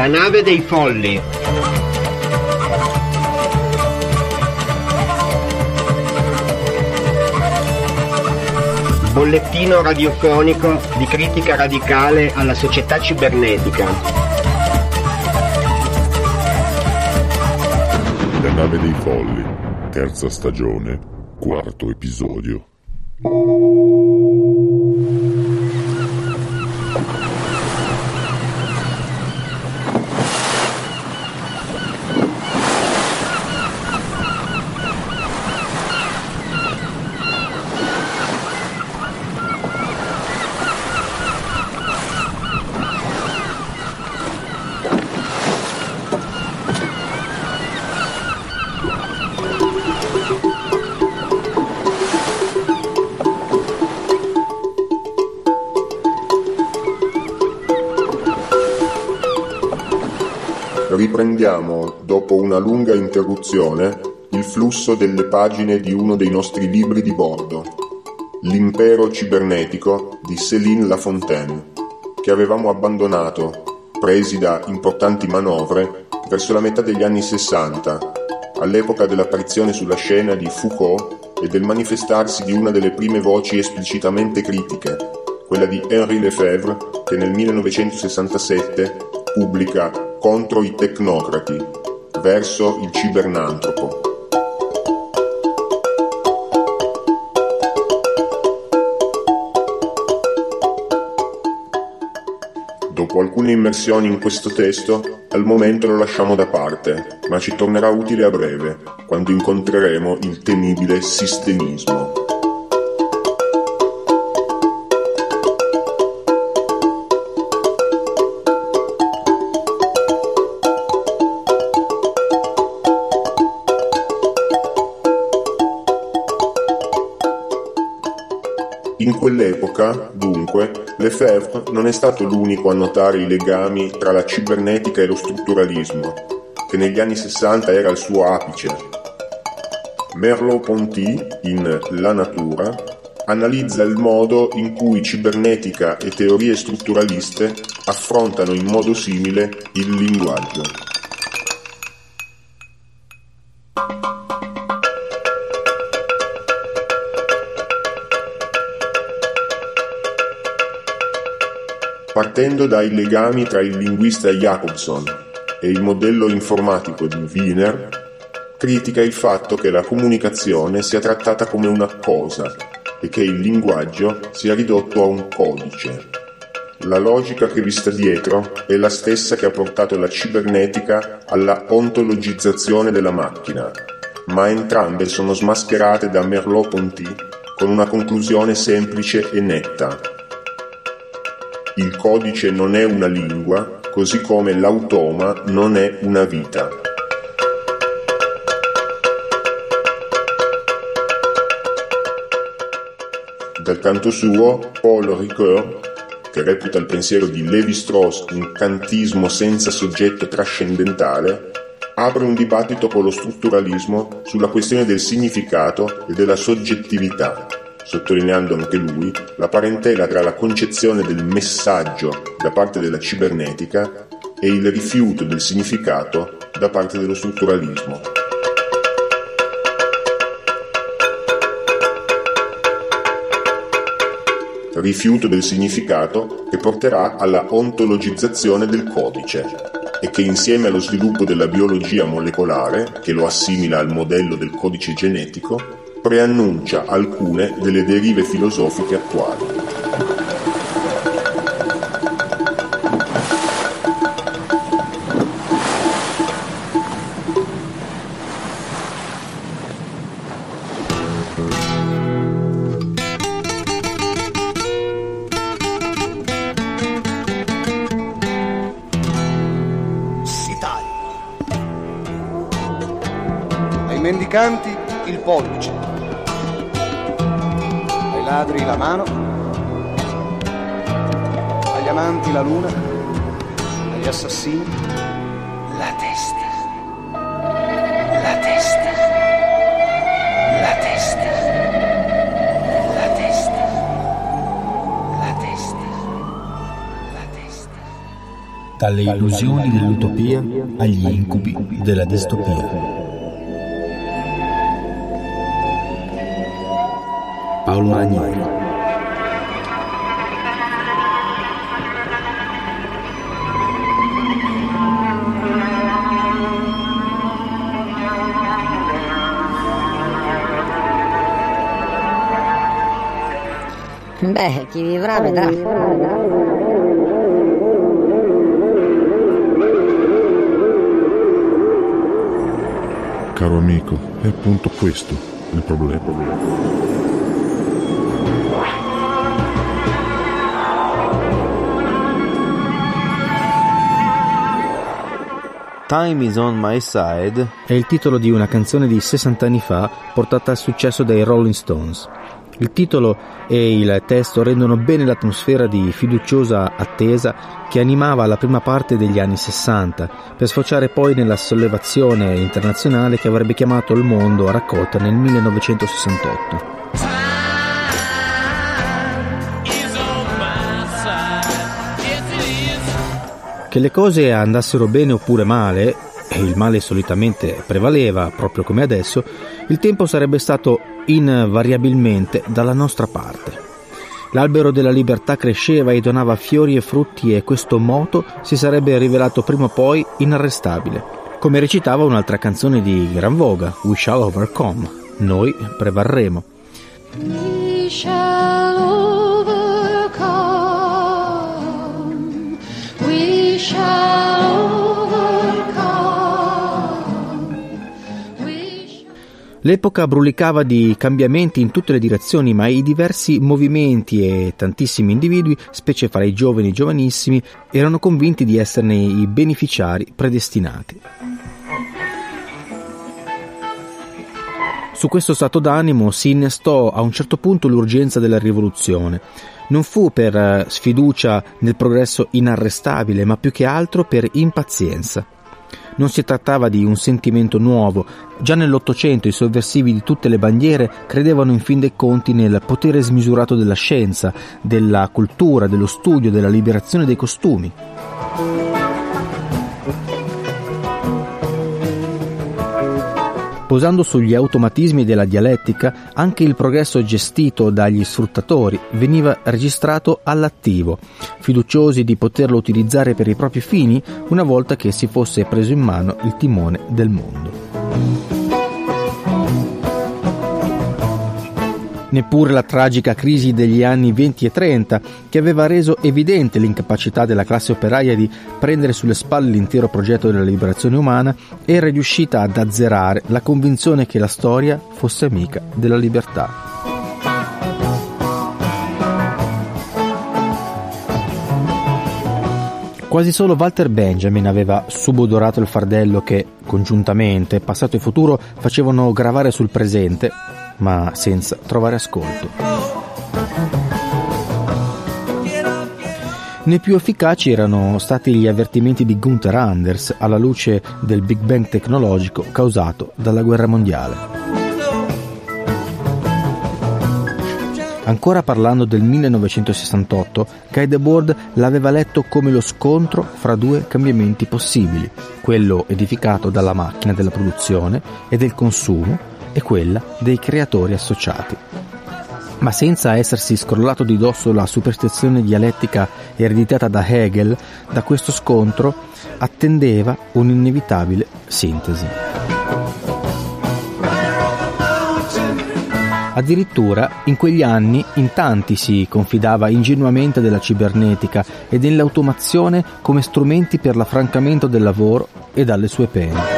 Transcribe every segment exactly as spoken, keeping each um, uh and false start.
La nave dei folli. Bollettino radiofonico di critica radicale alla società cibernetica. La nave dei folli, terza stagione, quarto episodio. Riprendiamo, dopo una lunga interruzione, il flusso delle pagine di uno dei nostri libri di bordo, L'impero cibernetico di Céline Lafontaine, che avevamo abbandonato, presi da importanti manovre, verso la metà degli anni sessanta, all'epoca dell'apparizione sulla scena di Foucault e del manifestarsi di una delle prime voci esplicitamente critiche, quella di Henri Lefebvre, che nel millenovecentosessantasette pubblica Contro i tecnocrati, verso il cibernantropo. Dopo alcune immersioni in questo testo, al momento lo lasciamo da parte, ma ci tornerà utile a breve, quando incontreremo il temibile sistemismo. In quell'epoca, dunque, Lefebvre non è stato l'unico a notare i legami tra la cibernetica e lo strutturalismo, che negli anni sessanta era il suo apice. Merleau-Ponty, in La natura, analizza il modo in cui cibernetica e teorie strutturaliste affrontano in modo simile il linguaggio. Partendo dai legami tra il linguista Jacobson e il modello informatico di Wiener, critica il fatto che la comunicazione sia trattata come una cosa e che il linguaggio sia ridotto a un codice. La logica che vi sta dietro è la stessa che ha portato la cibernetica alla ontologizzazione della macchina, ma entrambe sono smascherate da Merleau-Ponty con una conclusione semplice e netta. Il codice non è una lingua, così come l'automa non è una vita. Dal canto suo, Paul Ricoeur, che reputa il pensiero di Lévi-Strauss un kantismo senza soggetto trascendentale, apre un dibattito con lo strutturalismo sulla questione del significato e della soggettività, sottolineando anche lui la parentela tra la concezione del messaggio da parte della cibernetica e il rifiuto del significato da parte dello strutturalismo. Rifiuto del significato che porterà alla ontologizzazione del codice e che, insieme allo sviluppo della biologia molecolare, che lo assimila al modello del codice genetico, preannuncia alcune delle derive filosofiche attuali. Si taglia. Ai mendicanti il pollice, ai ladri la mano, agli amanti la luna, agli assassini la testa, la testa, la testa, la testa, la testa, la testa. dalle illusioni dell'utopia agli incubi della distopia. Paolo Ranieri. Beh, chi vivrà vedrà. Caro amico, è appunto questo il problema. Time is on my side è il titolo di una canzone di sessanta anni fa portata al successo dai Rolling Stones. Il titolo e il testo rendono bene l'atmosfera di fiduciosa attesa che animava la prima parte degli anni sessanta, per sfociare poi nella sollevazione internazionale che avrebbe chiamato il mondo a raccolta nel millenovecentosessantotto. Che le cose andassero bene oppure male, e il male solitamente prevaleva proprio come adesso, il tempo sarebbe stato invariabilmente dalla nostra parte. L'albero della libertà cresceva e donava fiori e frutti e questo moto si sarebbe rivelato prima o poi inarrestabile. Come recitava un'altra canzone di gran voga, We Shall Overcome, noi prevarremo. We shall overcome, we shall L'epoca brulicava di cambiamenti in tutte le direzioni, ma i diversi movimenti e tantissimi individui, specie fra i giovani e giovanissimi, erano convinti di esserne i beneficiari predestinati. Su questo stato d'animo si innestò a un certo punto l'urgenza della rivoluzione. Non fu per sfiducia nel progresso inarrestabile, ma più che altro per impazienza. Non si trattava di un sentimento nuovo. Già nell'Ottocento i sovversivi di tutte le bandiere credevano in fin dei conti nel potere smisurato della scienza, della cultura, dello studio, della liberazione dei costumi. Posando sugli automatismi della dialettica, anche il progresso gestito dagli sfruttatori veniva registrato all'attivo, fiduciosi di poterlo utilizzare per i propri fini una volta che si fosse preso in mano il timone del mondo. Neppure la tragica crisi degli anni venti e trenta, che aveva reso evidente l'incapacità della classe operaia di prendere sulle spalle l'intero progetto della liberazione umana, era riuscita ad azzerare la convinzione che la storia fosse amica della libertà. Quasi solo Walter Benjamin aveva subodorato il fardello che, congiuntamente, passato e futuro facevano gravare sul presente, ma senza trovare ascolto. Né più efficaci erano stati gli avvertimenti di Gunther Anders alla luce del Big Bang tecnologico causato dalla guerra mondiale. Ancora parlando del millenovecentosessantotto, Guy Debord l'aveva letto come lo scontro fra due cambiamenti possibili, quello edificato dalla macchina della produzione e del consumo e quella dei creatori associati. Ma senza essersi scrollato di dosso la superstizione dialettica ereditata da Hegel, da questo scontro attendeva un'inevitabile sintesi. Addirittura in quegli anni in tanti si confidava ingenuamente della cibernetica e dell'automazione come strumenti per l'affrancamento del lavoro e dalle sue pene.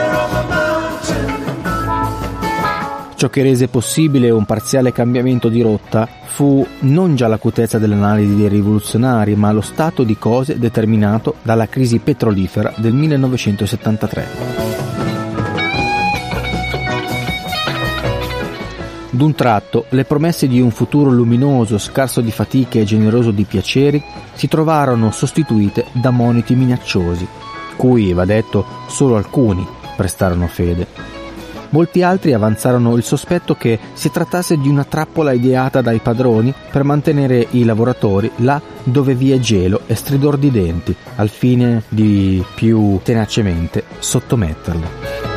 Ciò che rese possibile un parziale cambiamento di rotta fu non già l'acutezza dell'analisi dei rivoluzionari, ma lo stato di cose determinato dalla crisi petrolifera del millenovecentosettantatré. D'un tratto, le promesse di un futuro luminoso, scarso di fatiche e generoso di piaceri, si trovarono sostituite da moniti minacciosi, cui, va detto, solo alcuni prestarono fede. Molti altri avanzarono il sospetto che si trattasse di una trappola ideata dai padroni per mantenere i lavoratori là dove vi è gelo e stridor di denti, al fine di più tenacemente sottometterli.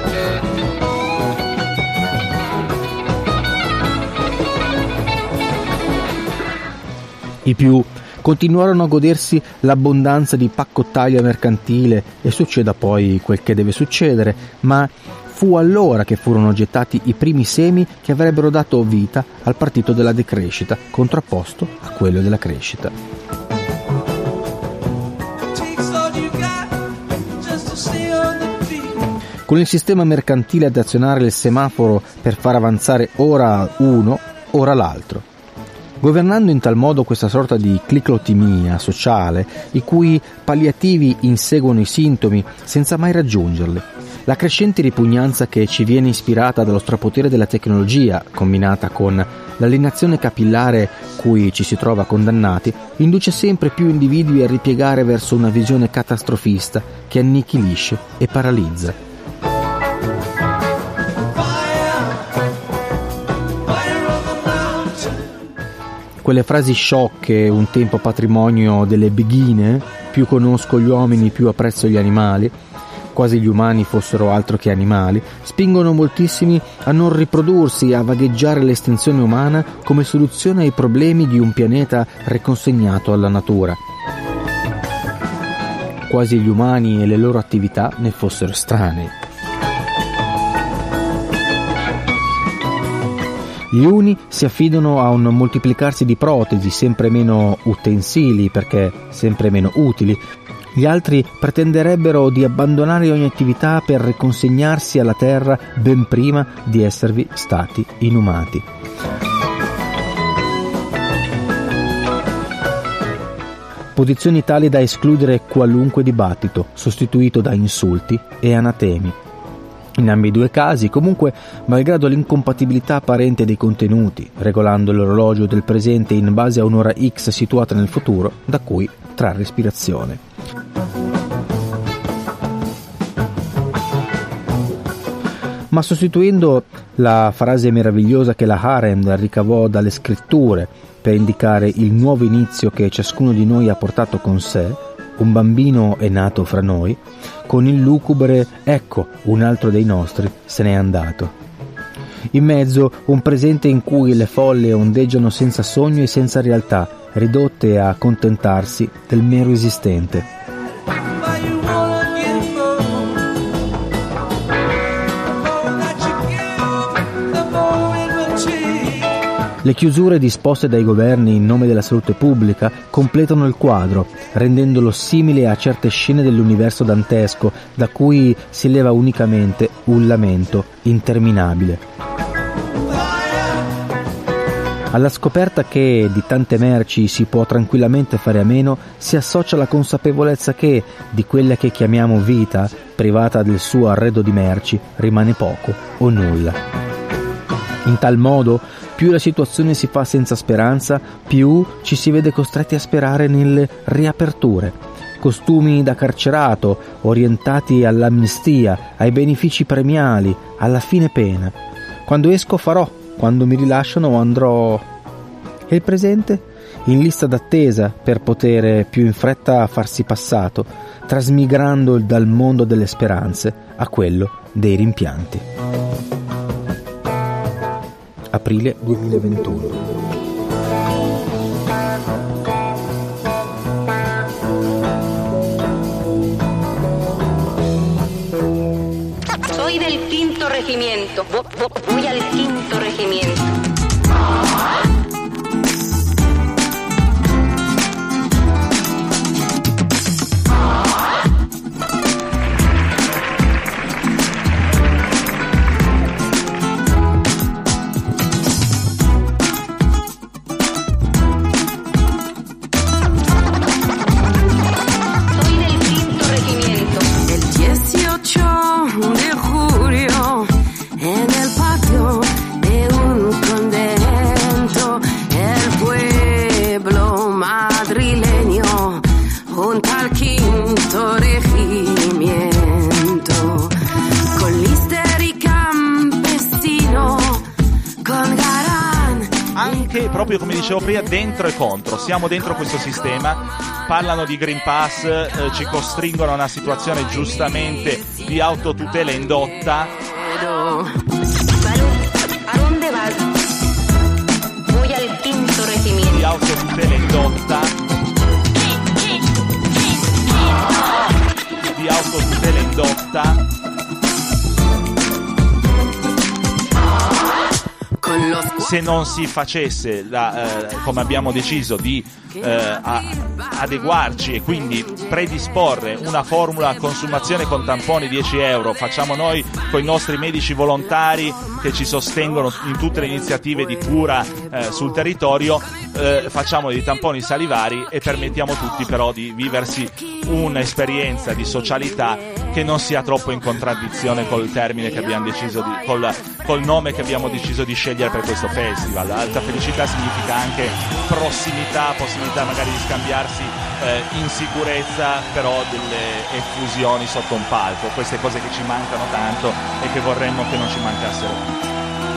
I più continuarono a godersi l'abbondanza di paccottaglia mercantile e succeda poi quel che deve succedere, ma fu allora che furono gettati i primi semi che avrebbero dato vita al partito della decrescita, contrapposto a quello della crescita. Con il sistema mercantile ad azionare il semaforo per far avanzare ora uno, ora l'altro. Governando in tal modo questa sorta di ciclotimia sociale, i cui palliativi inseguono i sintomi senza mai raggiungerli, la crescente ripugnanza che ci viene ispirata dallo strapotere della tecnologia, combinata con l'alienazione capillare cui ci si trova condannati, induce sempre più individui a ripiegare verso una visione catastrofista che annichilisce e paralizza. Quelle frasi sciocche, un tempo patrimonio delle beghine, più conosco gli uomini più apprezzo gli animali, quasi gli umani fossero altro che animali, spingono moltissimi a non riprodursi e a vagheggiare l'estinzione umana come soluzione ai problemi di un pianeta riconsegnato alla natura. Quasi gli umani e le loro attività ne fossero estranei. Gli uni si affidano a un moltiplicarsi di protesi sempre meno utensili perché sempre meno utili. Gli altri pretenderebbero di abbandonare ogni attività per riconsegnarsi alla terra ben prima di esservi stati inumati. Posizioni tali da escludere qualunque dibattito, sostituito da insulti e anatemi. In ambedue casi, comunque, malgrado l'incompatibilità apparente dei contenuti, regolando l'orologio del presente in base a un'ora X situata nel futuro, da cui trarre ispirazione. Ma sostituendo la frase meravigliosa che la Arendt ricavò dalle scritture per indicare il nuovo inizio che ciascuno di noi ha portato con sé, un bambino è nato fra noi, con il lugubre ecco un altro dei nostri se n'è andato. In mezzo un presente in cui le folle ondeggiano senza sogno e senza realtà, ridotte a contentarsi del mero esistente. Le chiusure disposte dai governi in nome della salute pubblica completano il quadro, rendendolo simile a certe scene dell'universo dantesco da cui si leva unicamente un lamento interminabile. Alla scoperta che di tante merci si può tranquillamente fare a meno si associa la consapevolezza che di quella che chiamiamo vita, privata del suo arredo di merci, rimane poco o nulla. In tal modo, più la situazione si fa senza speranza, più ci si vede costretti a sperare nelle riaperture. Costumi da carcerato, orientati all'amnistia, ai benefici premiali, alla fine pena. Quando esco farò, quando mi rilasciano andrò. E il presente? In lista d'attesa per poter più in fretta farsi passato, trasmigrando dal mondo delle speranze a quello dei rimpianti. Aprile duemilaventuno. Soy del quinto regimiento. Voy al quinto regimiento. anche, proprio come dicevo prima, dentro e contro. Siamo dentro questo sistema, parlano di Green Pass, eh, ci costringono a una situazione giustamente di autotutela indotta. Di autotutela indotta. Di autotutela indotta. Se non si facesse la, eh, come abbiamo deciso di eh, a, adeguarci e quindi predisporre una formula consumazione con tamponi dieci euro, facciamo noi con i nostri medici volontari che ci sostengono in tutte le iniziative di cura eh, sul territorio, eh, facciamo dei tamponi salivari e permettiamo tutti però di viversi un'esperienza di socialità che non sia troppo in contraddizione col termine che abbiamo deciso di, col, col nome che abbiamo deciso di scegliere per questo festival. Alta felicità significa anche prossimità, possibilità magari di scambiarsi eh, in sicurezza, però delle effusioni sotto un palco, queste cose che ci mancano tanto e che vorremmo che non ci mancassero più.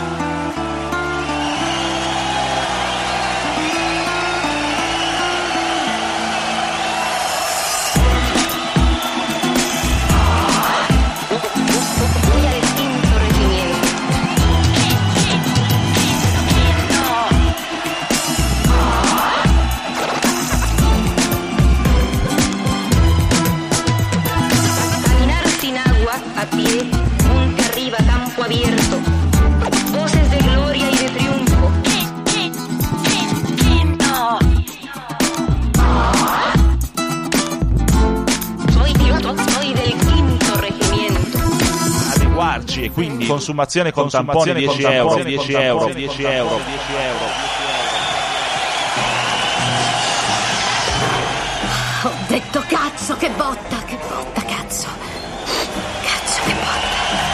A pie, Monte arriba, campo abierto, voces de gloria y de triunfo. Soy, soy del quinto regimiento. Adeguarci e quindi consumazione con tamponi dieci euro, dieci euro, dieci euro, dieci euro. Ho detto cazzo, che botta, che botta, cazzo. Cazzo, che botta.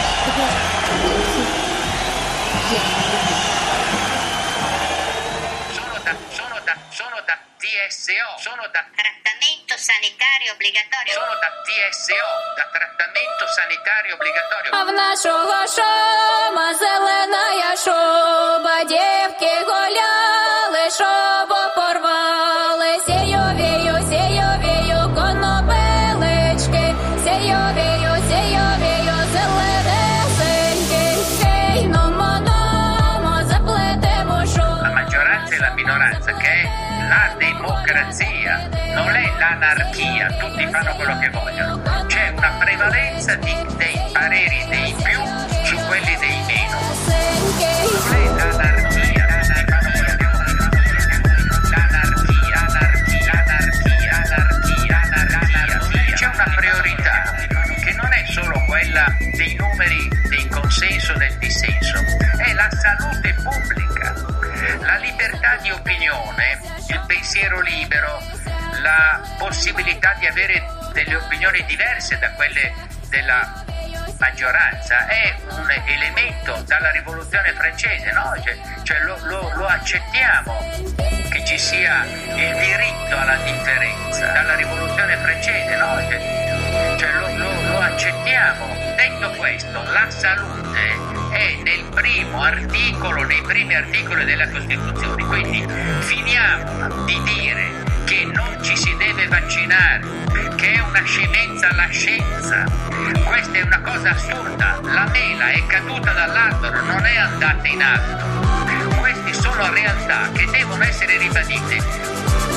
Sono da, sono da, sono da T S O, sono da trattamento sanitario obbligatorio. Sono da T S O, da trattamento sanitario obbligatorio. А в нашого шома зелена шуба, дівки гуляли, шобу порвали, сійовію, сійовію, конопелички, сійовію, сійовію, зеленесеньки, гей, номо, номо, заплетемо шубу. La maggioranza e la minoranza, che è la democrazia, non è l'anarchia, tutti fanno quello che vogliono. C'è una prevalenza di, dei pareri dei più su quelli dei meno. Non è l'anarchia, tutti fanno quello che vogliono. L'anarchia, anarchia, anarchia, anarchia, anarchia. C'è una priorità che non è solo quella dei numeri, del consenso, del dissenso, è la salute pubblica, la libertà di opinione, il pensiero libero, la possibilità di avere delle opinioni diverse da quelle della maggioranza è un elemento dalla rivoluzione francese, no? Cioè, cioè lo, lo, lo accettiamo che ci sia il diritto alla differenza dalla rivoluzione francese, no? Cioè, cioè lo, lo, lo accettiamo. Detto questo, la salute è nel primo articolo, nei primi articoli della Costituzione, quindi finiamo di dire che non ci si deve vaccinare, che è una scemenza la scienza. Questa è una cosa assurda, la mela è caduta dall'albero, non è andata in alto. Queste sono realtà che devono essere ribadite.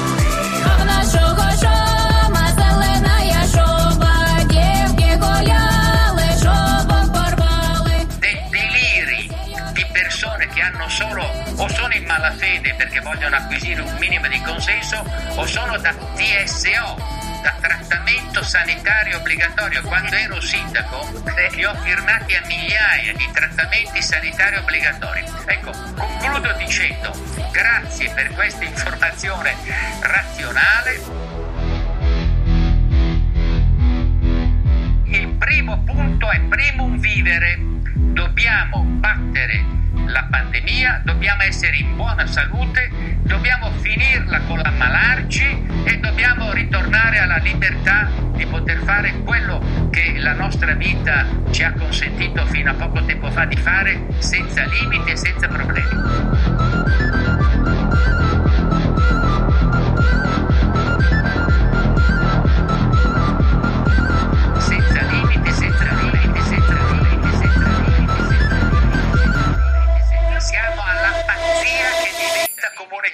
Dei deliri di persone che hanno solo o sono in malafede perché vogliono acquisire un minimo di consenso o sono da T S O, da trattamento sanitario obbligatorio. Quando ero sindaco li ho firmati a migliaia di trattamenti sanitari obbligatori. Ecco, concludo dicendo grazie per questa informazione razionale. Il primo punto è primum vivere, dobbiamo battere la pandemia, dobbiamo essere in buona salute, dobbiamo finirla con l'ammalarci e dobbiamo ritornare alla libertà di poter fare quello che la nostra vita ci ha consentito fino a poco tempo fa di fare senza limiti e senza problemi.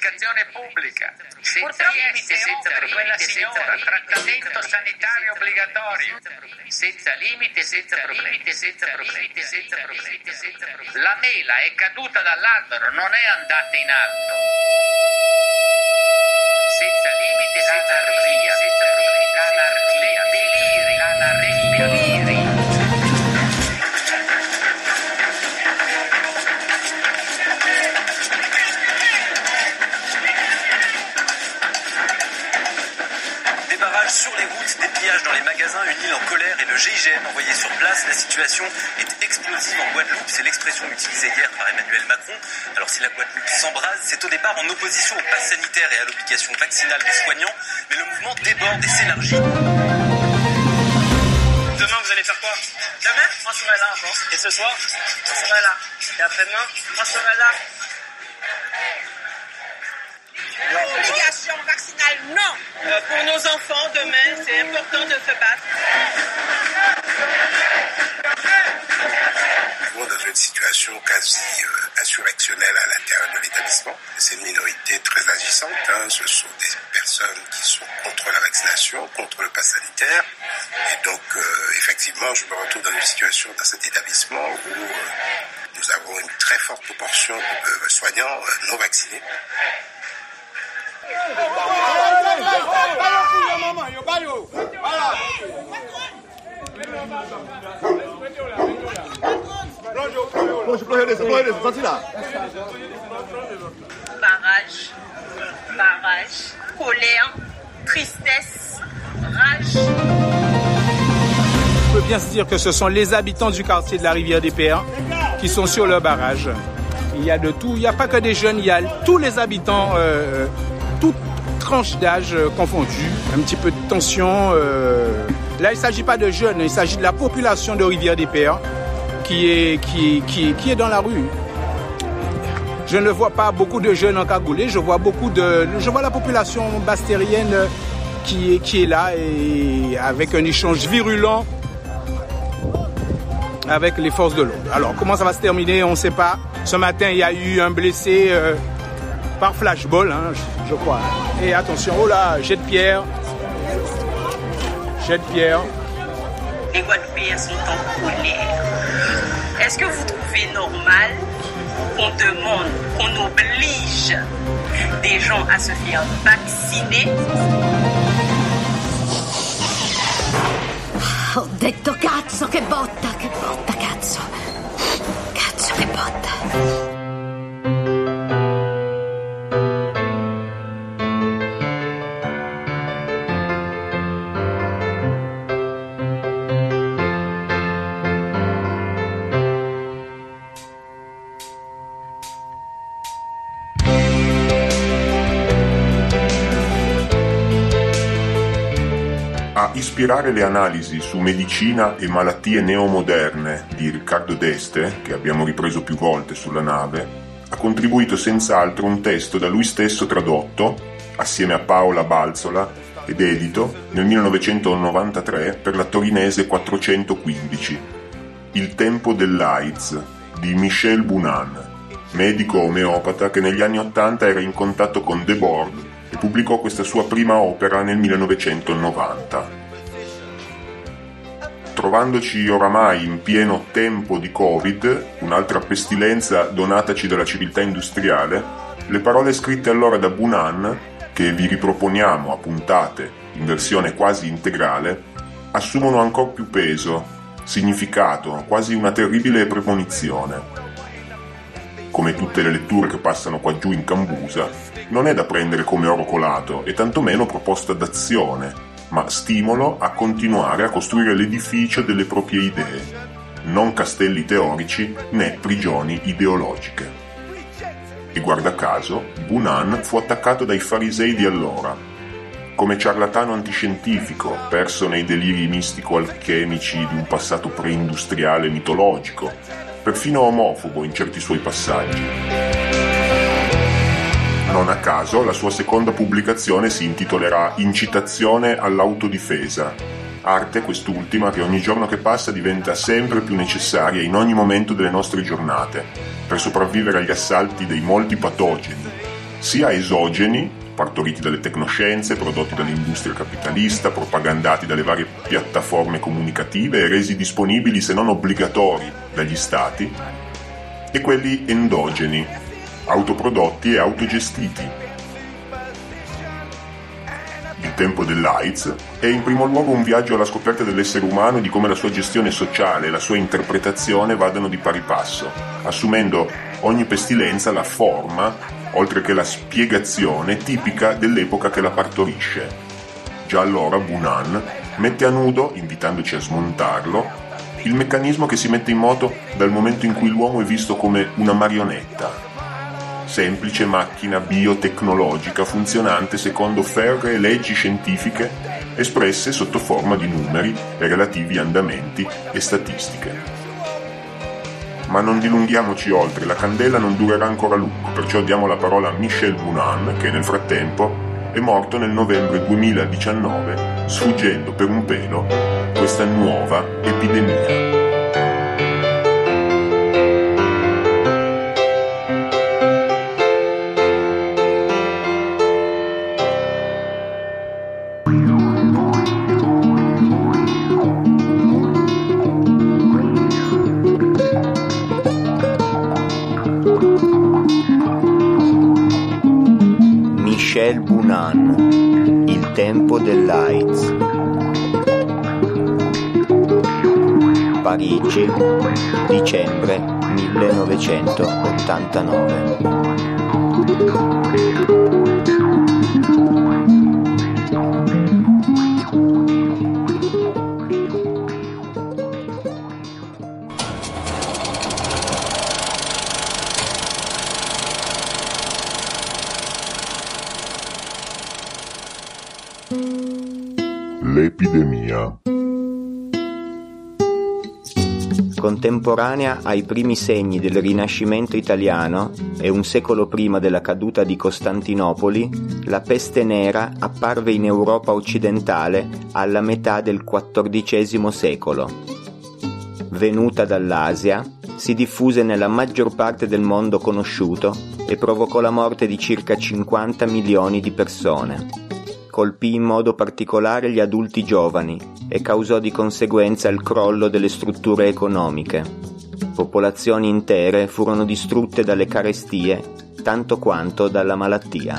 comunicazione pubblica, senza limiti, senza problemi, senza trattamento sanitario obbligatorio, senza limiti, senza problemi, senza problemi, senza problemi, senza problemi. La mela è caduta dall'albero, non è andata in alto. Senza limiti, senza regia, senza problemi, l'anarchia, deliri, l'anarchia, deliri. Sur les routes, des pillages dans les magasins, une île en colère et le G I G N envoyé sur place. La situation est explosive en Guadeloupe. C'est l'expression utilisée hier par Emmanuel Macron. Alors si la Guadeloupe s'embrase, c'est au départ en opposition au pass sanitaire et à l'obligation vaccinale des soignants. Mais le mouvement déborde et s'élargit. Demain, vous allez faire quoi? Demain, moi je serai là encore. Et ce soir, je serai là. Et après-demain, moi je serai là. L'obligation vaccinale, non. Euh, pour nos enfants, demain, c'est important de se battre. Nous sommes dans une situation quasi euh, insurrectionnelle à l'intérieur de l'établissement. C'est une minorité très agissante. Hein. Ce sont des personnes qui sont contre la vaccination, contre le pass sanitaire. Et donc, euh, effectivement, je me retrouve dans une situation dans cet établissement où euh, nous avons une très forte proportion de soignants euh, non vaccinés. Barrage, barrage, colère, tristesse, rage. On peut bien se dire que ce sont les habitants du quartier de la Rivière des Pères qui sont sur le barrage. Il y a de tout, il n'y a pas que des jeunes, il y a tous les habitants, euh, toutes tranches d'âge euh, confondues, un petit peu de tension. Euh. Là, il ne s'agit pas de jeunes, il s'agit de la population de Rivière des Pères qui est, qui, qui, qui est dans la rue. Je ne vois pas beaucoup de jeunes encagoulés, je vois beaucoup de, je vois la population bastérienne qui est, qui est là et avec un échange virulent avec les forces de l'ordre. Alors, comment ça va se terminer, on ne sait pas. Ce matin, il y a eu un blessé euh, par flashball, hein, je, je crois. Et attention, oh là, jet de pierre. Jet de pierre. Les Guadeloupéens sont en colère. Est-ce que vous trouvez normal qu'on demande, qu'on oblige des gens à se faire vacciner? Ho detto cazzo che botta, che botta, cazzo. Cazzo che botta. A ispirare le analisi su medicina e malattie neomoderne di Riccardo D'Este, che abbiamo ripreso più volte sulla nave, ha contribuito senz'altro un testo da lui stesso tradotto, assieme a Paola Balzola, ed edito nel millenovecentonovantatré per la torinese quattrocentoquindici, Il tempo dell'AIDS, di Michel Bounan, medico omeopata che negli anni Ottanta era in contatto con Debord e pubblicò questa sua prima opera nel millenovecentonovanta. Trovandoci oramai in pieno tempo di Covid, un'altra pestilenza donataci dalla civiltà industriale, le parole scritte allora da Bounan, che vi riproponiamo a puntate in versione quasi integrale, assumono ancor più peso, significato, quasi una terribile premonizione. Come tutte le letture che passano qua giù in Cambusa, non è da prendere come oro colato e tantomeno proposta d'azione, ma stimolo a continuare a costruire l'edificio delle proprie idee, non castelli teorici né prigioni ideologiche. E guarda caso, Bounan fu attaccato dai farisei di allora, come ciarlatano antiscientifico, perso nei deliri mistico-alchemici di un passato preindustriale mitologico, perfino omofobo in certi suoi passaggi. Non a caso la sua seconda pubblicazione si intitolerà Incitazione all'autodifesa, arte quest'ultima che ogni giorno che passa diventa sempre più necessaria in ogni momento delle nostre giornate, per sopravvivere agli assalti dei molti patogeni, sia esogeni, partoriti dalle tecnoscienze, prodotti dall'industria capitalista, propagandati dalle varie piattaforme comunicative e resi disponibili se non obbligatori dagli stati, e quelli endogeni, autoprodotti e autogestiti. Il tempo dell'AIDS è in primo luogo un viaggio alla scoperta dell'essere umano e di come la sua gestione sociale e la sua interpretazione vadano di pari passo, assumendo ogni pestilenza la forma, oltre che la spiegazione tipica dell'epoca che la partorisce. Già allora Bunan mette a nudo, invitandoci a smontarlo, il meccanismo che si mette in moto dal momento in cui l'uomo è visto come una marionetta, semplice macchina biotecnologica funzionante secondo ferree leggi scientifiche espresse sotto forma di numeri e relativi andamenti e statistiche. Ma non dilunghiamoci oltre, la candela non durerà ancora a lungo, perciò diamo la parola a Michel Bunan, che nel frattempo è morto nel novembre duemiladiciannove, sfuggendo per un pelo questa nuova epidemia. Michel Bunan, Il tempo dell'AIDS. Parigi, dicembre millenovecentottantanove. L'epidemia. Contemporanea ai primi segni del Rinascimento italiano e un secolo prima della caduta di Costantinopoli, la peste nera apparve in Europa occidentale alla metà del quattordicesimo secolo. Venuta dall'Asia, si diffuse nella maggior parte del mondo conosciuto e provocò la morte di circa cinquanta milioni di persone. Colpì in modo particolare gli adulti giovani e causò di conseguenza il crollo delle strutture economiche. Popolazioni intere furono distrutte dalle carestie tanto quanto dalla malattia.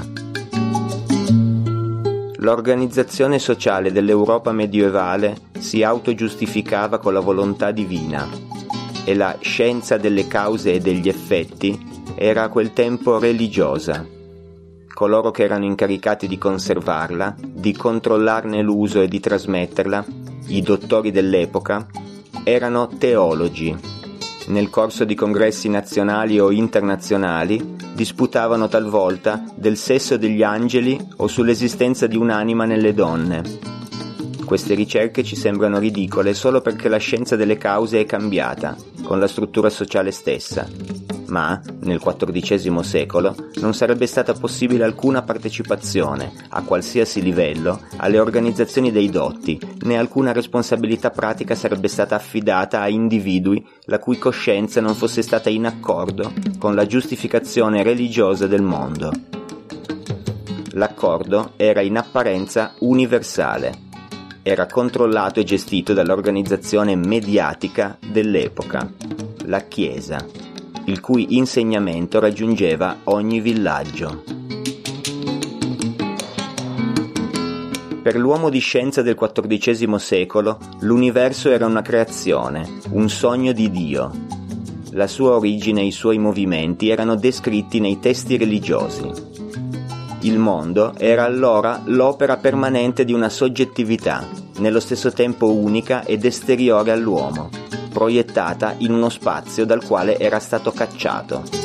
L'organizzazione sociale dell'Europa medievale si autogiustificava con la volontà divina e la scienza delle cause e degli effetti era a quel tempo religiosa. Coloro che erano incaricati di conservarla, di controllarne l'uso e di trasmetterla, i dottori dell'epoca, erano teologi. Nel corso di congressi nazionali o internazionali disputavano talvolta del sesso degli angeli o sull'esistenza di un'anima nelle donne. Queste ricerche ci sembrano ridicole solo perché la scienza delle cause è cambiata, con la struttura sociale stessa. Ma, nel quattordicesimo secolo, non sarebbe stata possibile alcuna partecipazione, a qualsiasi livello, alle organizzazioni dei dotti, né alcuna responsabilità pratica sarebbe stata affidata a individui la cui coscienza non fosse stata in accordo con la giustificazione religiosa del mondo. L'accordo era in apparenza universale. Era controllato e gestito dall'organizzazione mediatica dell'epoca, la Chiesa, il cui insegnamento raggiungeva ogni villaggio. Per l'uomo di scienza del quattordicesimo secolo, l'universo era una creazione, un sogno di Dio. La sua origine e i suoi movimenti erano descritti nei testi religiosi. Il mondo era allora l'opera permanente di una soggettività, nello stesso tempo unica ed esteriore all'uomo, proiettata in uno spazio dal quale era stato cacciato.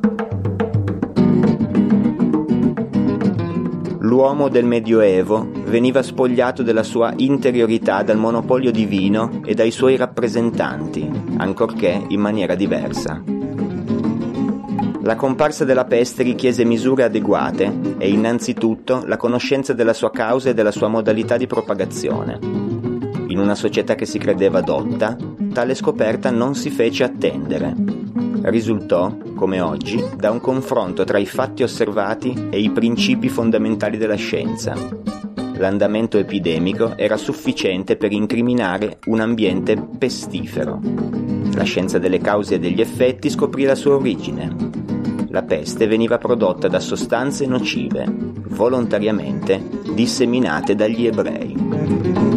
L'uomo del Medioevo veniva spogliato della sua interiorità dal monopolio divino e dai suoi rappresentanti, ancorché in maniera diversa. La comparsa della peste richiese misure adeguate e innanzitutto la conoscenza della sua causa e della sua modalità di propagazione. In una società che si credeva dotta, tale scoperta non si fece attendere. Risultò, come oggi, da un confronto tra i fatti osservati e i principi fondamentali della scienza. L'andamento epidemico era sufficiente per incriminare un ambiente pestifero. La scienza delle cause e degli effetti scoprì la sua origine. La peste veniva prodotta da sostanze nocive, volontariamente disseminate dagli ebrei.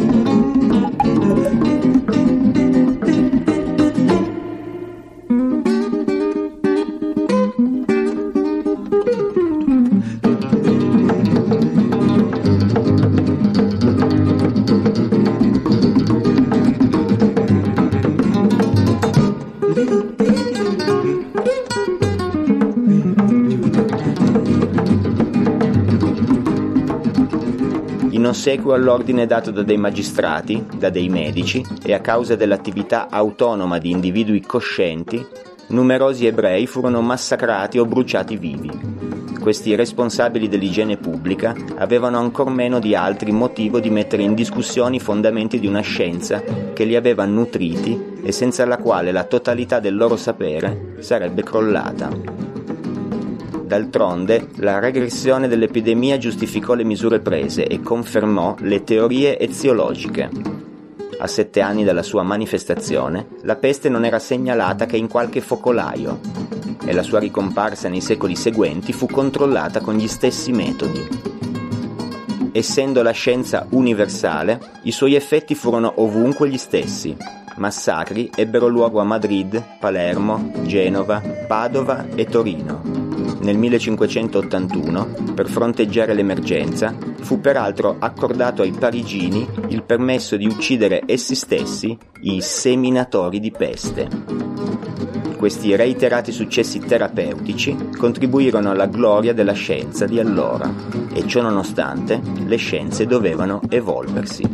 In ossequio all'ordine dato da dei magistrati, da dei medici e a causa dell'attività autonoma di individui coscienti, numerosi ebrei furono massacrati o bruciati vivi. Questi responsabili dell'igiene pubblica avevano ancor meno di altri motivo di mettere in discussione i fondamenti di una scienza che li aveva nutriti e senza la quale la totalità del loro sapere sarebbe crollata. D'altronde, la regressione dell'epidemia giustificò le misure prese e confermò le teorie eziologiche. A sette anni dalla sua manifestazione, la peste non era segnalata che in qualche focolaio, e la sua ricomparsa nei secoli seguenti fu controllata con gli stessi metodi. Essendo la scienza universale, i suoi effetti furono ovunque gli stessi. Massacri ebbero luogo a Madrid, Palermo, Genova, Padova e Torino. Nel millecinquecentottantuno, per fronteggiare l'emergenza, fu peraltro accordato ai parigini il permesso di uccidere essi stessi, i seminatori di peste. Questi reiterati successi terapeutici contribuirono alla gloria della scienza di allora, e ciò nonostante le scienze dovevano evolversi.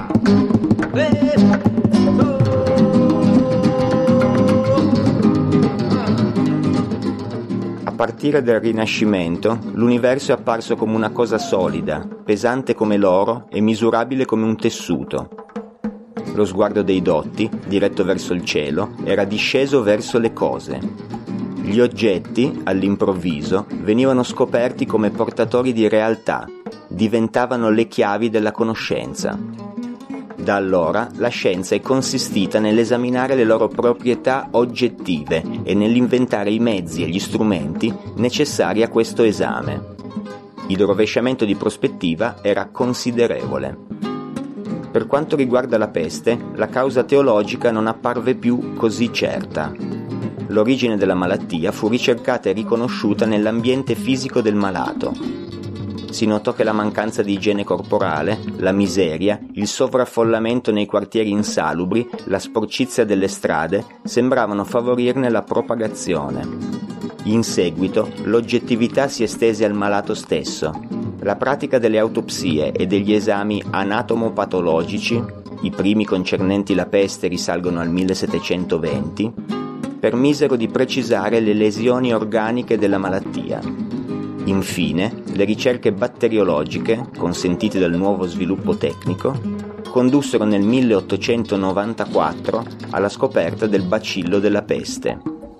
A partire dal Rinascimento, l'universo è apparso come una cosa solida, pesante come l'oro e misurabile come un tessuto. Lo sguardo dei dotti, diretto verso il cielo, era disceso verso le cose. Gli oggetti, all'improvviso, venivano scoperti come portatori di realtà, diventavano le chiavi della conoscenza. Da allora la scienza è consistita nell'esaminare le loro proprietà oggettive e nell'inventare i mezzi e gli strumenti necessari a questo esame. Il rovesciamento di prospettiva era considerevole. Per quanto riguarda la peste, la causa teologica non apparve più così certa. L'origine della malattia fu ricercata e riconosciuta nell'ambiente fisico del malato. Si notò che la mancanza di igiene corporale, la miseria, il sovraffollamento nei quartieri insalubri, la sporcizia delle strade sembravano favorirne la propagazione. In seguito, l'oggettività si estese al malato stesso. La pratica delle autopsie e degli esami anatomopatologici, i primi concernenti la peste risalgono al millesettecentoventi, permisero di precisare le lesioni organiche della malattia. Infine, le ricerche batteriologiche, consentite dal nuovo sviluppo tecnico, condussero nel milleottocentonovantaquattro alla scoperta del bacillo della peste.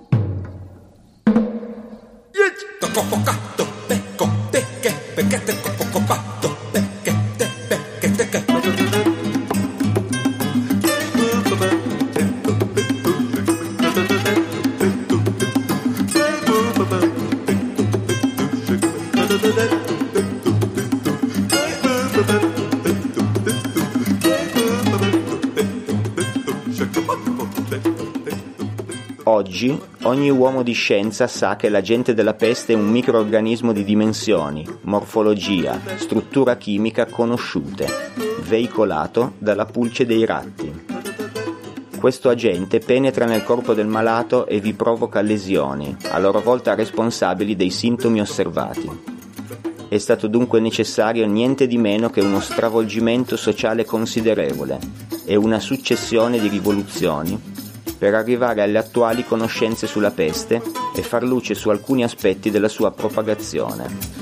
Oggi ogni uomo di scienza sa che l'agente della peste è un microorganismo di dimensioni, morfologia, struttura chimica conosciute, veicolato dalla pulce dei ratti. Questo agente penetra nel corpo del malato e vi provoca lesioni, a loro volta responsabili dei sintomi osservati. È stato dunque necessario niente di meno che uno stravolgimento sociale considerevole e una successione di rivoluzioni per arrivare alle attuali conoscenze sulla peste e far luce su alcuni aspetti della sua propagazione.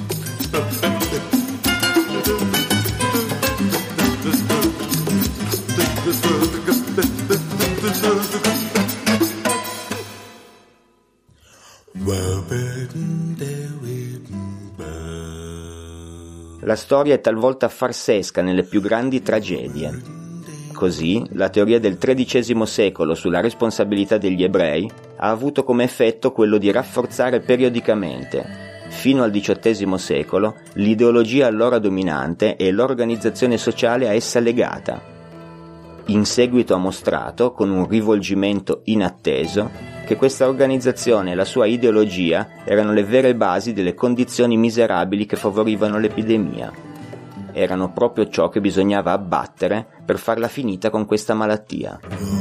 La storia è talvolta farsesca nelle più grandi tragedie. Così, la teoria del tredicesimo secolo sulla responsabilità degli ebrei ha avuto come effetto quello di rafforzare periodicamente, fino al diciottesimo secolo, l'ideologia allora dominante e l'organizzazione sociale a essa legata. In seguito ha mostrato, con un rivolgimento inatteso, che questa organizzazione e la sua ideologia erano le vere basi delle condizioni miserabili che favorivano l'epidemia. Erano proprio ciò che bisognava abbattere per farla finita con questa malattia.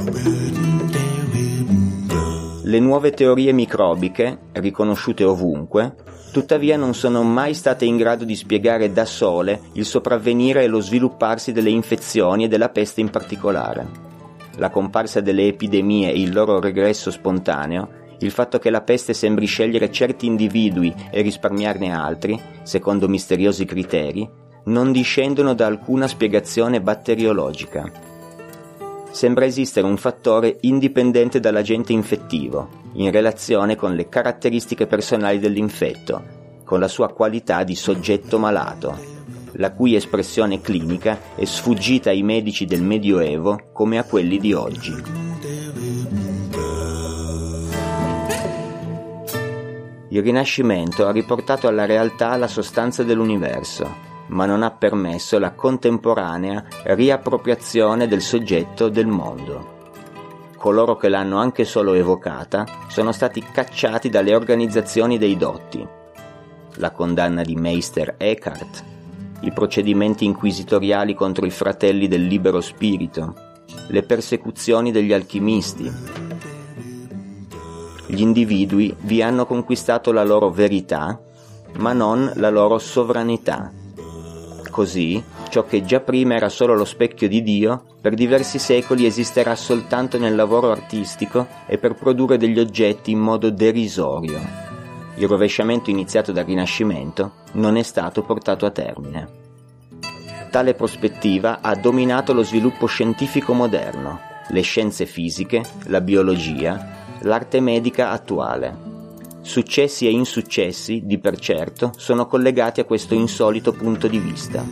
Le nuove teorie microbiche, riconosciute ovunque, tuttavia non sono mai state in grado di spiegare da sole il sopravvenire e lo svilupparsi delle infezioni e della peste in particolare. La comparsa delle epidemie e il loro regresso spontaneo, il fatto che la peste sembri scegliere certi individui e risparmiarne altri, secondo misteriosi criteri, non discendono da alcuna spiegazione batteriologica. Sembra esistere un fattore indipendente dall'agente infettivo, in relazione con le caratteristiche personali dell'infetto, con la sua qualità di soggetto malato, la cui espressione clinica è sfuggita ai medici del Medioevo come a quelli di oggi. Il Rinascimento ha riportato alla realtà la sostanza dell'universo, ma non ha permesso la contemporanea riappropriazione del soggetto del mondo. Coloro che l'hanno anche solo evocata sono stati cacciati dalle organizzazioni dei dotti. La condanna di Meister Eckhart, i procedimenti inquisitoriali contro i fratelli del libero spirito, le persecuzioni degli alchimisti. Gli individui vi hanno conquistato la loro verità, ma non la loro sovranità. Così, ciò che già prima era solo lo specchio di Dio, per diversi secoli esisterà soltanto nel lavoro artistico e per produrre degli oggetti in modo derisorio. Il rovesciamento iniziato dal Rinascimento non è stato portato a termine. Tale prospettiva ha dominato lo sviluppo scientifico moderno, le scienze fisiche, la biologia, l'arte medica attuale. Successi e insuccessi, di per certo, sono collegati a questo insolito punto di vista.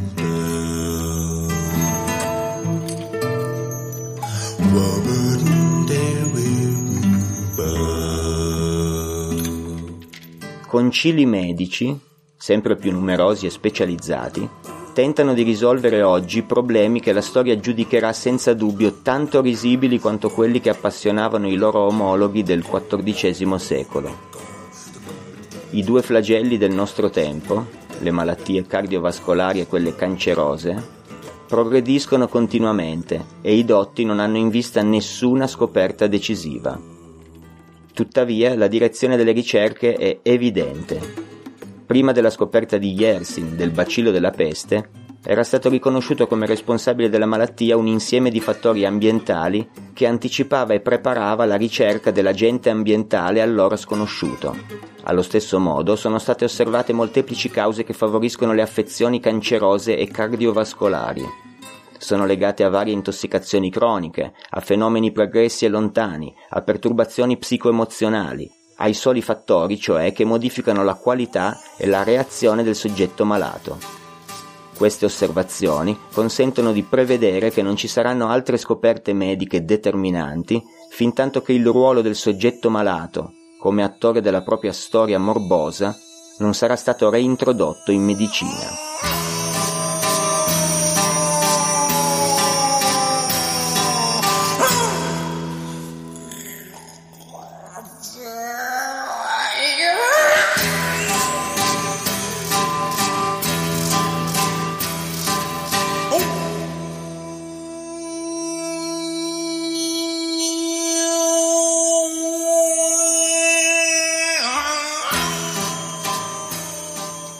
Concili medici, sempre più numerosi e specializzati, tentano di risolvere oggi problemi che la storia giudicherà senza dubbio tanto risibili quanto quelli che appassionavano i loro omologhi del quattordicesimo secolo. I due flagelli del nostro tempo, le malattie cardiovascolari e quelle cancerose, progrediscono continuamente e i dotti non hanno in vista nessuna scoperta decisiva. Tuttavia, la direzione delle ricerche è evidente. Prima della scoperta di Yersin del bacillo della peste, era stato riconosciuto come responsabile della malattia un insieme di fattori ambientali che anticipava e preparava la ricerca dell'agente ambientale allora sconosciuto. Allo stesso modo, sono state osservate molteplici cause che favoriscono le affezioni cancerose e cardiovascolari. Sono legate a varie intossicazioni croniche, a fenomeni progressi e lontani, a perturbazioni psicoemozionali, ai soli fattori, cioè, che modificano la qualità e la reazione del soggetto malato. Queste osservazioni consentono di prevedere che non ci saranno altre scoperte mediche determinanti fintanto che il ruolo del soggetto malato, come attore della propria storia morbosa, non sarà stato reintrodotto in medicina.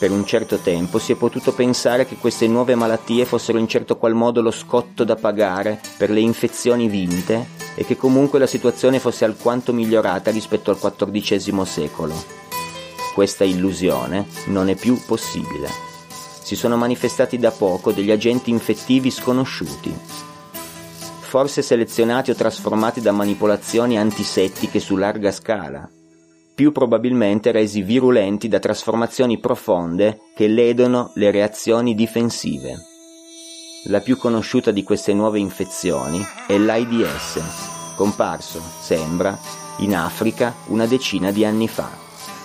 Per un certo tempo si è potuto pensare che queste nuove malattie fossero in certo qual modo lo scotto da pagare per le infezioni vinte e che comunque la situazione fosse alquanto migliorata rispetto al quattordicesimo secolo. Questa illusione non è più possibile. Si sono manifestati da poco degli agenti infettivi sconosciuti, forse selezionati o trasformati da manipolazioni antisettiche su larga scala, più probabilmente resi virulenti da trasformazioni profonde che ledono le reazioni difensive. La più conosciuta di queste nuove infezioni è l'AIDS, comparso, sembra, in Africa una decina di anni fa.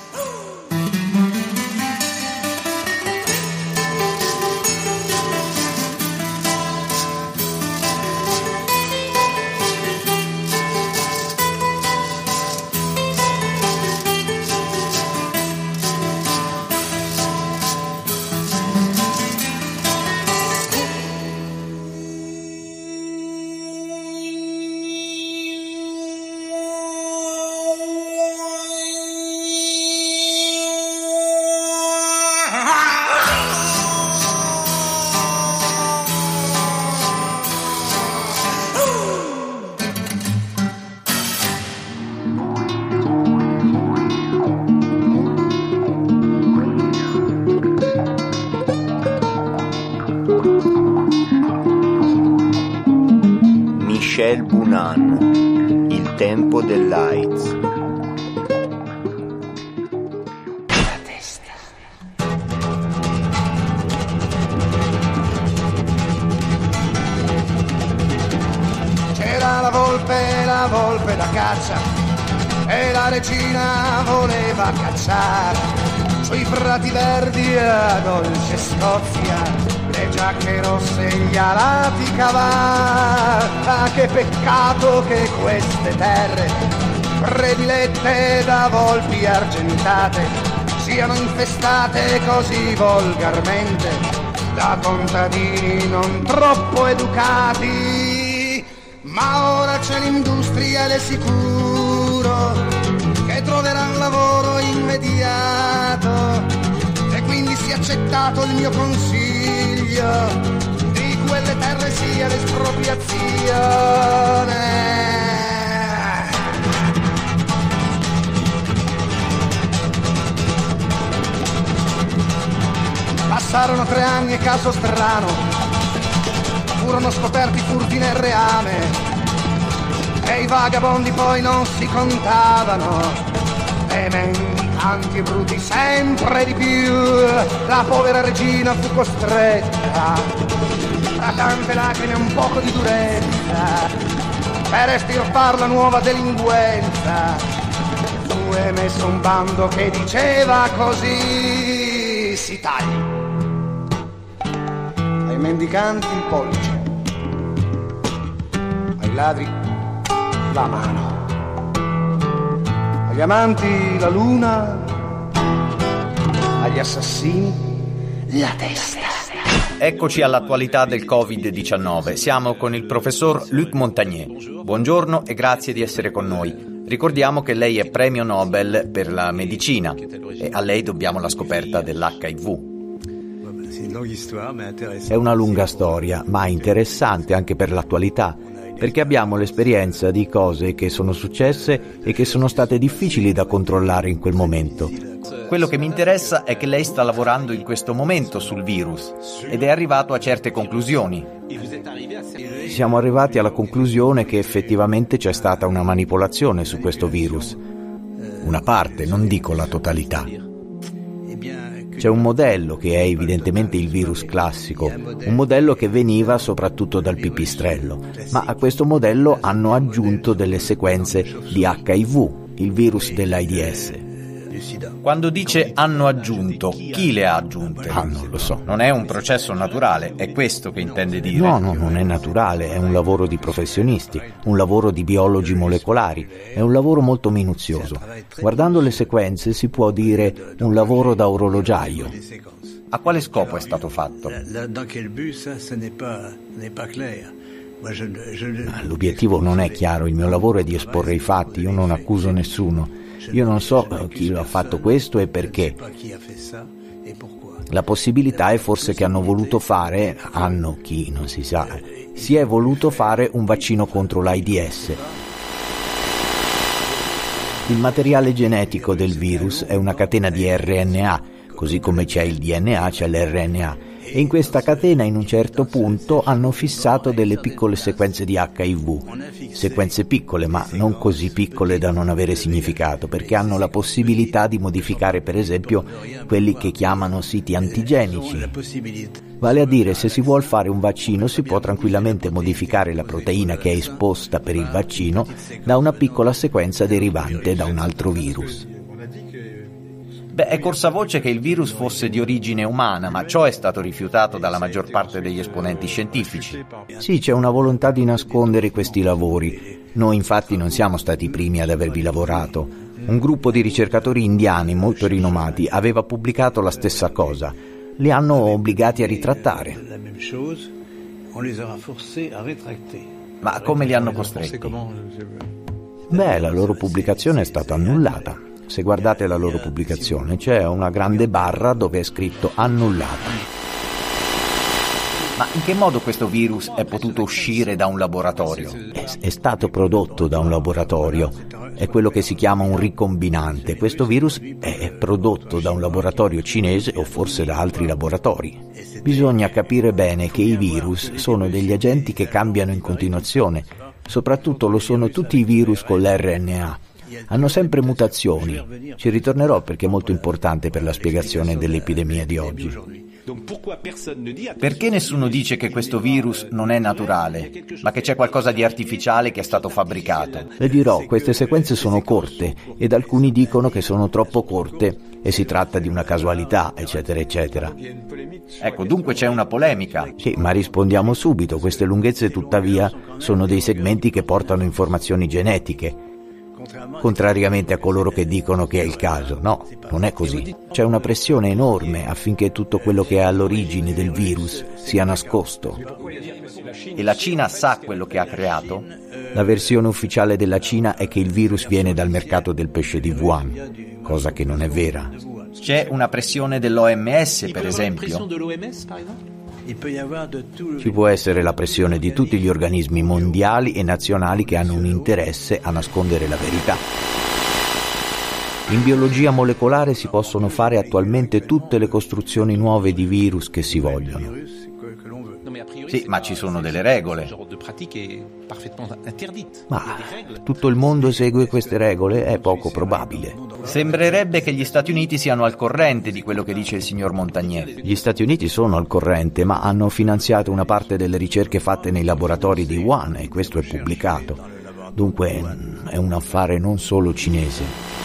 Michel Bunan, Il tempo dell'AIDS. La testa. C'era la volpe, la volpe da caccia, e la regina voleva cacciare sui prati verdi a dolce Scozia le giacche rosse e gli alati cavalli. Ah, che peccato che queste terre, predilette da volpi argentate, siano infestate così volgarmente da contadini non troppo educati. Ma ora c'è l'industria ed è sicuro che troveranno lavoro immediato, e quindi si è accettato il mio consiglio: di quelle terre sia l'espropriazione. Passarono tre anni e caso strano, furono scoperti furti nel reame, e i vagabondi poi non si contavano, e mendicanti e bruti sempre di più. La povera regina fu costretta, tra tante lacrime e un poco di durezza, per estirpar la nuova delinquenza. Fu emesso un bando che diceva così: si taglia ai mendicanti il pollice, ai ladri la mano, agli amanti la luna, agli assassini la testa. Eccoci all'attualità del covid diciannove. Siamo con il professor Luc Montagnier. Buongiorno e grazie di essere con noi. Ricordiamo che lei è premio Nobel per la medicina e a lei dobbiamo la scoperta dell'H I V. È una lunga storia, ma interessante anche per l'attualità, perché abbiamo l'esperienza di cose che sono successe e che sono state difficili da controllare in quel momento. Quello che mi interessa è che lei sta lavorando in questo momento sul virus ed è arrivato a certe conclusioni. Siamo arrivati alla conclusione che effettivamente c'è stata una manipolazione su questo virus. Una parte, non dico la totalità. C'è un modello che è evidentemente il virus classico, un modello che veniva soprattutto dal pipistrello, ma a questo modello hanno aggiunto delle sequenze di H I V, il virus dell'AIDS. Quando dice hanno aggiunto, chi le ha aggiunte? Ah, non lo so. Non è un processo naturale, è questo che intende dire? No, no, non è naturale, è un lavoro di professionisti, un lavoro di biologi molecolari, è un lavoro molto minuzioso. Guardando le sequenze si può dire un lavoro da orologiaio. A quale scopo è stato fatto? L'obiettivo non è chiaro, il mio lavoro è di esporre i fatti, io non accuso nessuno. Io non so chi ha fatto questo e perché. La possibilità è forse che hanno voluto fare, hanno chi non si sa, si è voluto fare un vaccino contro l'AIDS. Il materiale genetico del virus è una catena di R N A, così come c'è il D N A c'è l'R N A, e in questa catena in un certo punto hanno fissato delle piccole sequenze di H I V, sequenze piccole ma non così piccole da non avere significato, perché hanno la possibilità di modificare per esempio quelli che chiamano siti antigenici. Vale a dire, se si vuol fare un vaccino si può tranquillamente modificare la proteina che è esposta per il vaccino da una piccola sequenza derivante da un altro virus. Beh, è corsa voce che il virus fosse di origine umana, ma ciò è stato rifiutato dalla maggior parte degli esponenti scientifici. Sì, c'è una volontà di nascondere questi lavori. Noi infatti non siamo stati i primi ad avervi lavorato. Un gruppo di ricercatori indiani molto rinomati aveva pubblicato la stessa cosa. Li hanno obbligati a ritrattare. Ma come li hanno costretti? Beh, la loro pubblicazione è stata annullata. Se guardate la loro pubblicazione c'è una grande barra dove è scritto annullata. Ma in che modo questo virus è potuto uscire da un laboratorio? È, è stato prodotto da un laboratorio, è quello che si chiama un ricombinante. Questo virus è prodotto da un laboratorio cinese o forse da altri laboratori. Bisogna capire bene che i virus sono degli agenti che cambiano in continuazione, soprattutto lo sono tutti i virus con l'R N A. Hanno sempre mutazioni. Ci ritornerò perché è molto importante per la spiegazione dell'epidemia di oggi. Perché nessuno dice che questo virus non è naturale, ma che c'è qualcosa di artificiale che è stato fabbricato? Le dirò, queste sequenze sono corte ed alcuni dicono che sono troppo corte e si tratta di una casualità, eccetera, eccetera. Ecco, dunque c'è una polemica. Sì, ma rispondiamo subito. Queste lunghezze, tuttavia, sono dei segmenti che portano informazioni genetiche. Contrariamente a coloro che dicono che è il caso, no, non è così. C'è una pressione enorme affinché tutto quello che è all'origine del virus sia nascosto. E la Cina sa quello che ha creato? La versione ufficiale della Cina è che il virus viene dal mercato del pesce di Wuhan, cosa che non è vera. C'è una pressione dell'O M S, per esempio? Ci può essere la pressione di tutti gli organismi mondiali e nazionali che hanno un interesse a nascondere la verità. In biologia molecolare si possono fare attualmente tutte le costruzioni nuove di virus che si vogliono. Sì, ma ci sono delle regole. Ma tutto il mondo segue queste regole? È poco probabile. Sembrerebbe che gli Stati Uniti siano al corrente di quello che dice il signor Montagnier. Gli Stati Uniti sono al corrente, ma hanno finanziato una parte delle ricerche fatte nei laboratori di Wuhan e questo è pubblicato. Dunque è un affare non solo cinese.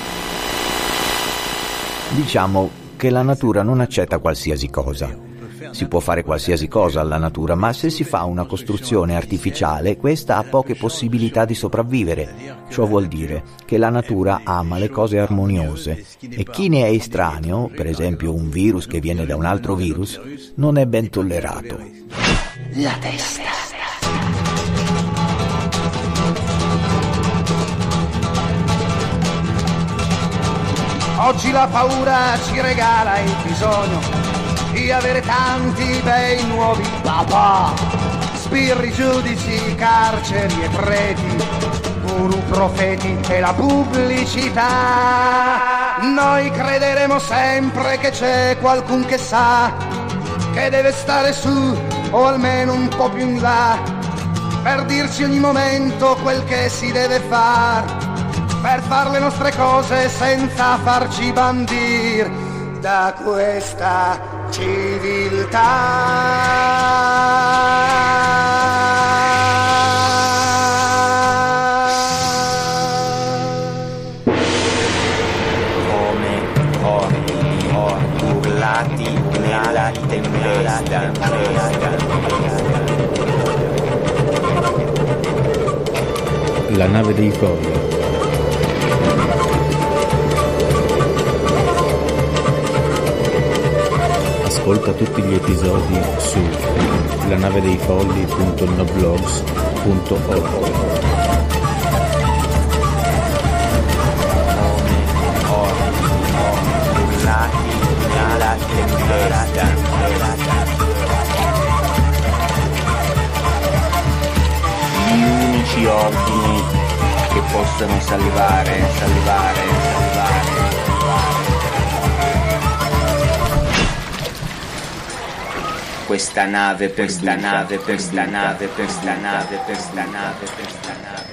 Diciamo che la natura non accetta qualsiasi cosa. Si può fare qualsiasi cosa alla natura, ma se si fa una costruzione artificiale, questa ha poche possibilità di sopravvivere. Ciò vuol dire che la natura ama le cose armoniose e chi ne è estraneo, per esempio un virus che viene da un altro virus, non è ben tollerato. La testa. Oggi la paura ci regala il bisogno di avere tanti bei nuovi papà, sbirri, giudici, carceri e preti, guru, profeti e la pubblicità. Noi crederemo sempre che c'è qualcun che sa, che deve stare su o almeno un po' più in là, per dirci ogni momento quel che si deve far, per far le nostre cose senza farci bandir da questa civiltà. Come corpi urlati nella tempesta. La nave dei folli. Ascolta tutti gli episodi su lanavedeifolli punto noblogs punto org. Come corpi urlati nella tempesta. Gli unici ordini che possono salvare, salvare, salvare. Questa nave per sta nave per sta nave per sta nave per sta nave per sta nave